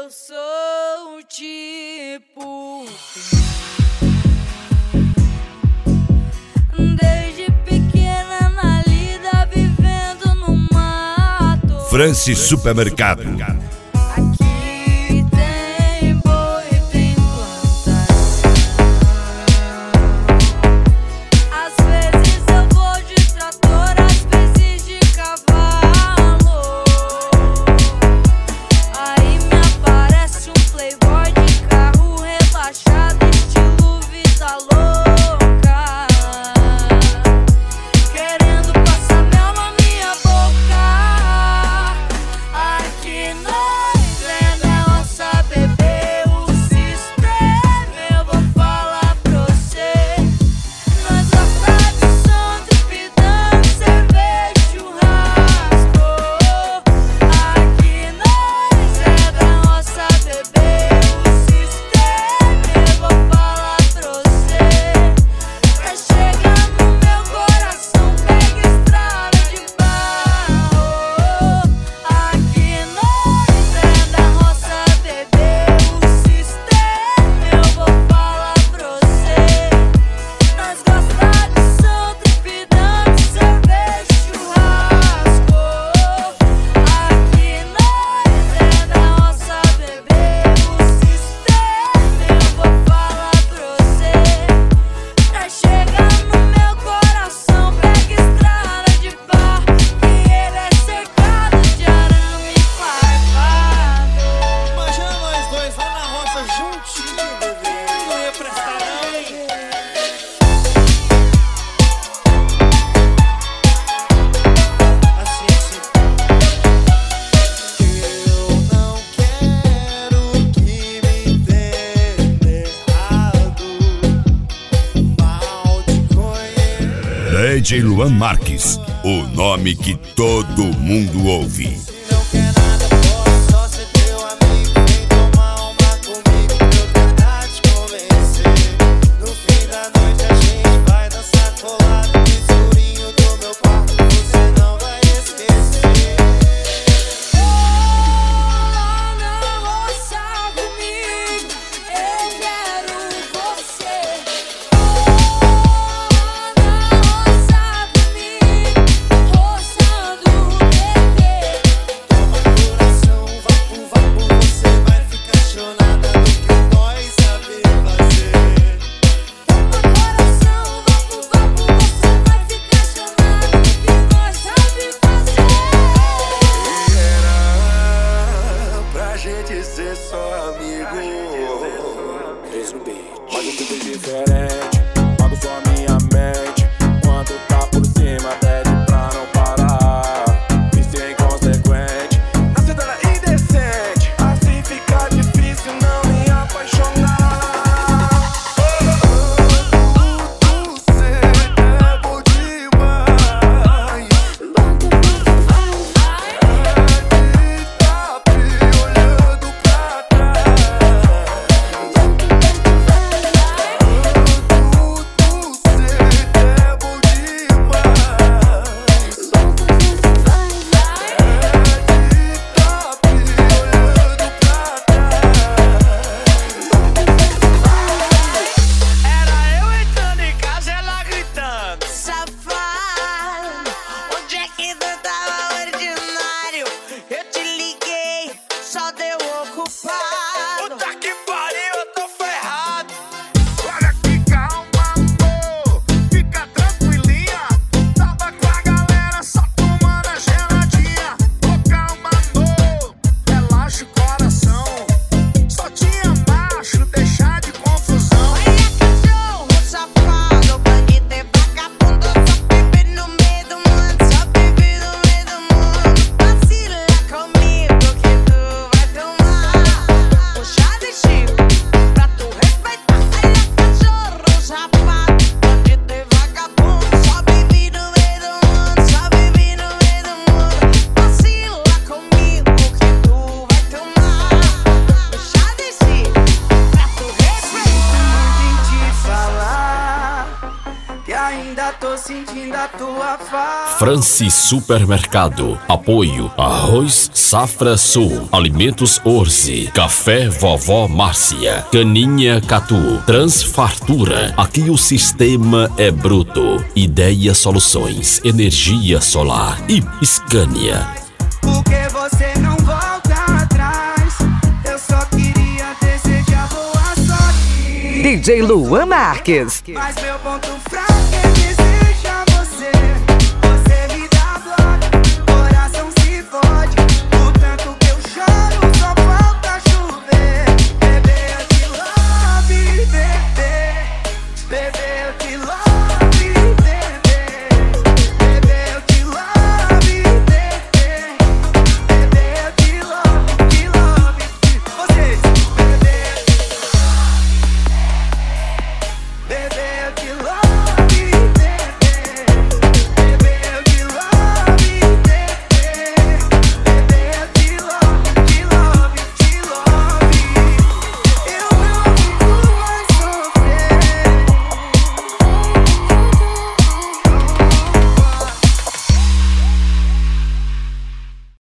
Eu sou tipo desde pequena na lida vivendo no mato. Francis Supermercado. Aqui tem boi, tem plantação. Às vezes eu vou de trator, às vezes de cavalo. Aí me aparece um playboy de carro rebaixado, estilo vida louca, querendo passar mel na minha boca. Aqui nós é nossa bebê, o sistema eu vou falar pra você. Nós gosta de som, tripidão, cerveja, churrasco. Aqui nós é da nossa bebê, o sistema eu vou falar pra você. Pra chegar no meu coração, pega estrada de barro. Aqui nós é da nossa bebê, o sistema eu vou falar pra você. Nós gosta de som, tripidão, cerveja, churrasco. Aqui nós é da nossa bebê, o sistema eu vou falar pra você. Pra chegar no meu coração, pega estrada de barro, e ele é cercado de arame farpado. Imagina nós dois lá na roça juntinho, bebê. Não ia prestar não, hein? Assim. Eu não quero que me entenda errado. Mal te conheço. DJ Luan Marques, o nome que todo mundo ouve. Se não quer nada, posso só ser teu amigo. Vem tomar uma comigo pra eu tentar te convencer. No fim da noite a gente vai dançar colado no escurinho do meu quarto. Você não vai esquecer. Lá na roça comigo, eu quero você. Lá na roça comigo, roçando o bebê. Toma coração, vapo, você vai ficar chonada do que nós saber fazer. Toma coração, vapo, você vai ficar chamado do que nós sabe fazer. Era pra gente ser só amigo. Olha tudo diferente, pago só minha mente. Quando tá por cima, pede pra não parar. Isso é inconsequente, a vida é indecente. Assim fica difícil não me apaixonar. Você é bom demais. Tá olhando pra trás. Puxar destino. sentindo a tua falta. Francis Supermercado. Apoio Arroz Safra Sul, Alimentos Orze, Café Vovó Márcia, Caninha Catu, Transfartura. Aqui o sistema é bruto. Ideia Soluções, Energia Solar e Scania. Por que você não volta atrás? Eu só queria desejar boa sorte. DJ Luan Marques. Mas meu ponto fraco é desejar você.